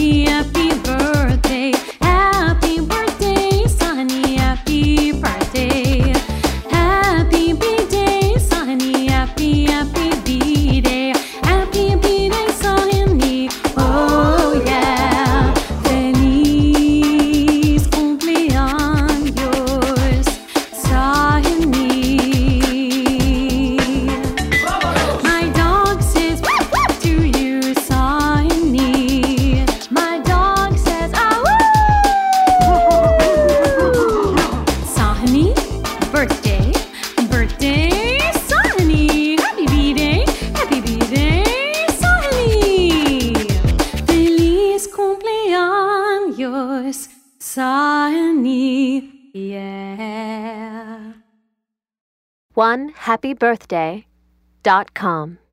happy, happy birthday. Happy birthday, Sunny, happy birthday. Happy B-Day, Sunny, happy, happy B-Day. Happy B-Day, Sunny, oh yeah. Feliz cumpleaños, Sunny. My dog says woof woof to you, Sunny. My dog says ah woo. Sunny, birthday, birthday, Sunny. Happy B-Day, Sunny. Feliz cumpleaños, Sunny, yeah. OneHappyBirthday.com